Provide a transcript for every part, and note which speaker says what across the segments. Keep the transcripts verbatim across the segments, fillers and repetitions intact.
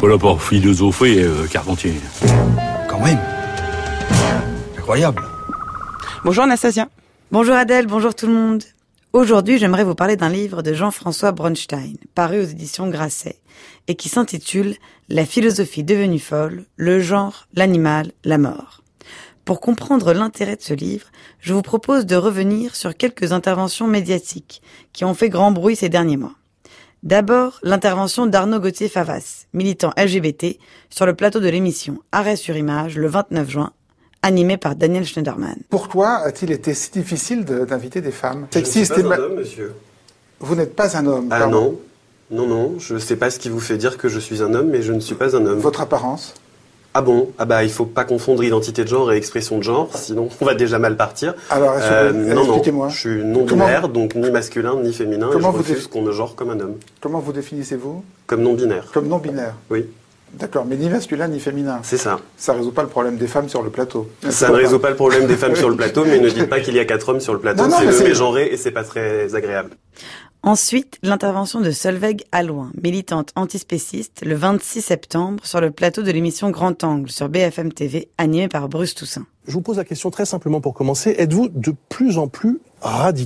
Speaker 1: pas là pour philosopher, euh, Carpentier.
Speaker 2: Quand même. Incroyable.
Speaker 3: Bonjour Anastasia.
Speaker 4: Bonjour Adèle, bonjour tout le monde. Aujourd'hui, j'aimerais vous parler d'un livre de Jean-François Bronstein, paru aux éditions Grasset, et qui s'intitule « La philosophie devenue folle, le genre, l'animal, la mort ». Pour comprendre l'intérêt de ce livre, je vous propose de revenir sur quelques interventions médiatiques qui ont fait grand bruit ces derniers mois. D'abord, l'intervention d'Arnaud Gauthier-Favas, militant L G B T, sur le plateau de l'émission Arrêt sur image le vingt-neuf juin, animé par Daniel Schneiderman.
Speaker 5: Pourquoi a-t-il été si difficile de, d'inviter des femmes
Speaker 6: Je ne suis pas un ma... homme, monsieur.
Speaker 5: Vous n'êtes pas un homme,
Speaker 6: Ah
Speaker 5: pardon.
Speaker 6: non, non, non, je ne sais pas ce qui vous fait dire que je suis un homme, mais je ne suis pas un homme.
Speaker 5: Votre apparence?
Speaker 6: Ah bon? Ah bah il faut pas confondre identité de genre et expression de genre, sinon on va déjà mal partir.
Speaker 5: Alors,
Speaker 6: euh, non,
Speaker 5: expliquez-moi.
Speaker 6: Non, je suis non-binaire, donc ni masculin ni féminin,
Speaker 5: Comment
Speaker 6: et je
Speaker 5: vous
Speaker 6: refuse
Speaker 5: dé...
Speaker 6: qu'on me genre comme un homme.
Speaker 5: Comment vous définissez-vous?
Speaker 6: Comme non-binaire.
Speaker 5: Comme non-binaire?
Speaker 6: Oui.
Speaker 5: D'accord, mais ni masculin ni féminin.
Speaker 6: C'est ça.
Speaker 5: Ça résout pas le problème des femmes sur le plateau.
Speaker 6: Ça ne résout pas le problème des femmes sur le plateau, mais ne dites pas qu'il y a quatre hommes sur le plateau, non, non, c'est le c'est... mégenré et c'est pas très agréable.
Speaker 4: Ensuite, l'intervention de Solveig Allouin, militante antispéciste, le vingt-six septembre, sur le plateau de l'émission Grand Angle sur B F M T V, animée par Bruce Toussaint.
Speaker 7: Je vous pose la question très simplement pour commencer. Êtes-vous de plus en plus radicalisé ?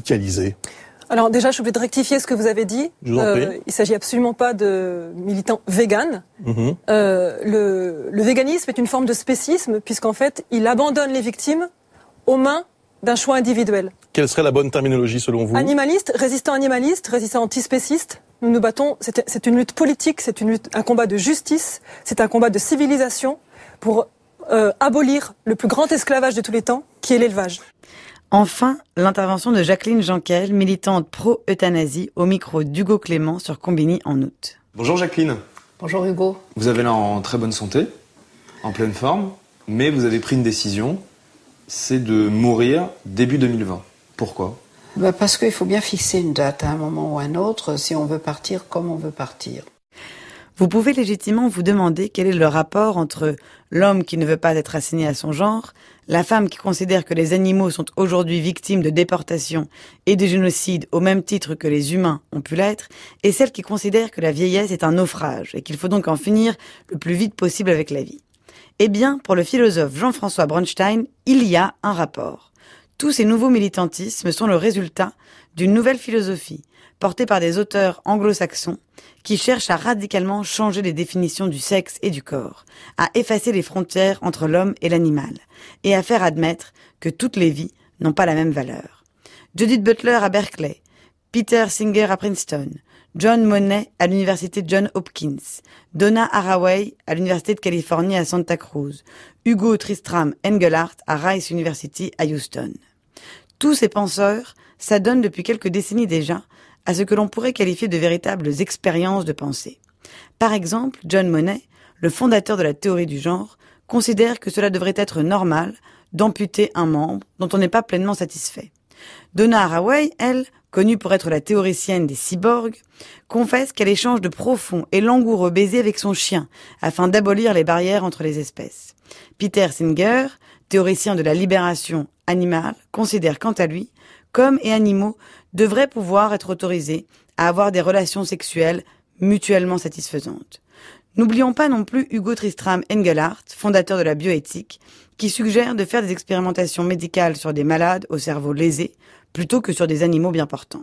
Speaker 8: Alors déjà, je suis obligée de rectifier ce que vous avez dit.
Speaker 7: Je vous en prie.
Speaker 8: Euh, il s'agit absolument pas de militants véganes.
Speaker 7: Mmh.
Speaker 8: Euh, le, le véganisme est une forme de spécisme, puisqu'en fait, il abandonne les victimes aux mains d'un choix individuel.
Speaker 7: Quelle serait la bonne terminologie selon vous ?
Speaker 8: Animaliste, résistant animaliste, résistant antispéciste. Nous nous battons, c'est, c'est une lutte politique, c'est une lutte, un combat de justice, c'est un combat de civilisation pour euh, abolir le plus grand esclavage de tous les temps, qui est l'élevage.
Speaker 4: Enfin, l'intervention de Jacqueline Janquel, militante pro-euthanasie, au micro d'Hugo Clément sur Combini en août.
Speaker 9: Bonjour Jacqueline.
Speaker 10: Bonjour Hugo.
Speaker 9: Vous avez l'air en très bonne santé, en pleine forme, mais vous avez pris une décision, c'est de mourir début deux mille vingt. Pourquoi ?
Speaker 10: Ben parce qu'il faut bien fixer une date à un moment ou à un autre, si on veut partir comme on veut partir.
Speaker 4: Vous pouvez légitimement vous demander quel est le rapport entre l'homme qui ne veut pas être assigné à son genre, la femme qui considère que les animaux sont aujourd'hui victimes de déportation et de génocide au même titre que les humains ont pu l'être, et celle qui considère que la vieillesse est un naufrage et qu'il faut donc en finir le plus vite possible avec la vie. Eh bien, pour le philosophe Jean-François Bronstein, il y a un rapport. Tous ces nouveaux militantismes sont le résultat d'une nouvelle philosophie, portée par des auteurs anglo-saxons, qui cherchent à radicalement changer les définitions du sexe et du corps, à effacer les frontières entre l'homme et l'animal, et à faire admettre que toutes les vies n'ont pas la même valeur. Judith Butler à Berkeley, Peter Singer à Princeton, John Monnet à l'université Johns Hopkins, Donna Haraway à l'université de Californie à Santa Cruz, Hugo Tristram Engelhardt à Rice University à Houston. Tous ces penseurs s'adonnent depuis quelques décennies déjà à ce que l'on pourrait qualifier de véritables expériences de pensée. Par exemple, John Monnet, le fondateur de la théorie du genre, considère que cela devrait être normal d'amputer un membre dont on n'est pas pleinement satisfait. Donna Haraway, elle, connue pour être la théoricienne des cyborgs, confesse qu'elle échange de profonds et langoureux baisers avec son chien afin d'abolir les barrières entre les espèces. Peter Singer, théoricien de la libération animale, considère quant à lui qu'hommes et animaux devraient pouvoir être autorisés à avoir des relations sexuelles mutuellement satisfaisantes. N'oublions pas non plus Hugo Tristram Engelhardt, fondateur de la bioéthique, qui suggère de faire des expérimentations médicales sur des malades au cerveau lésé plutôt que sur des animaux bien portants.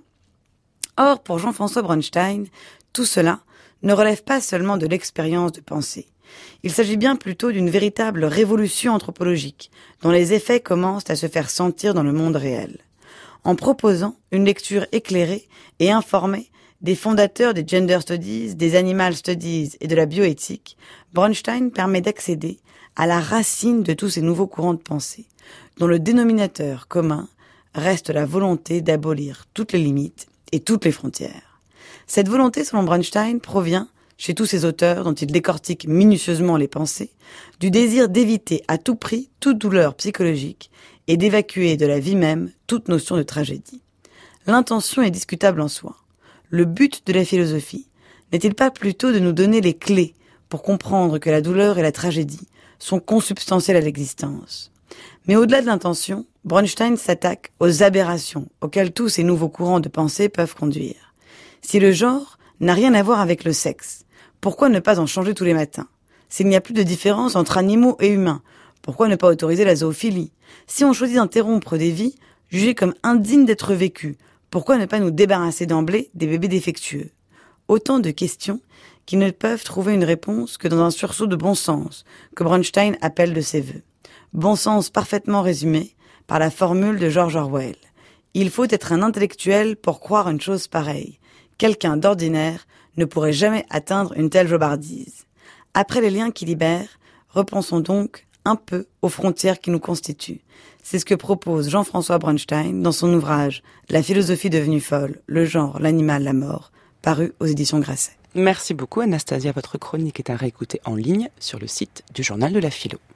Speaker 4: Or, pour Jean-François Bronstein, tout cela ne relève pas seulement de l'expérience de pensée. Il s'agit bien plutôt d'une véritable révolution anthropologique, dont les effets commencent à se faire sentir dans le monde réel. En proposant une lecture éclairée et informée des fondateurs des Gender Studies, des Animal Studies et de la bioéthique, Bronstein permet d'accéder à la racine de tous ces nouveaux courants de pensée, dont le dénominateur commun reste la volonté d'abolir toutes les limites et toutes les frontières. Cette volonté, selon Bronstein, provient, chez tous ces auteurs dont il décortique minutieusement les pensées, du désir d'éviter à tout prix toute douleur psychologique et d'évacuer de la vie même toute notion de tragédie. L'intention est discutable en soi. Le but de la philosophie n'est-il pas plutôt de nous donner les clés pour comprendre que la douleur et la tragédie sont consubstantielles à l'existence? Mais au-delà de l'intention, Bronstein s'attaque aux aberrations auxquelles tous ces nouveaux courants de pensée peuvent conduire. Si le genre n'a rien à voir avec le sexe, pourquoi ne pas en changer tous les matins? S'il n'y a plus de différence entre animaux et humains, pourquoi ne pas autoriser la zoophilie? Si on choisit d'interrompre des vies jugées comme indignes d'être vécues, pourquoi ne pas nous débarrasser d'emblée des bébés défectueux? Autant de questions qui ne peuvent trouver une réponse que dans un sursaut de bon sens, que Bronstein appelle de ses vœux. Bon sens parfaitement résumé par la formule de George Orwell. Il faut être un intellectuel pour croire une chose pareille. Quelqu'un d'ordinaire ne pourrait jamais atteindre une telle jobardise. Après les liens qui libèrent, repensons donc un peu aux frontières qui nous constituent. C'est ce que propose Jean-François Bronstein dans son ouvrage « La philosophie devenue folle, le genre, l'animal, la mort », paru aux éditions Grasset.
Speaker 3: Merci beaucoup Anastasia, votre chronique est à réécouter en ligne sur le site du Journal de la Philo.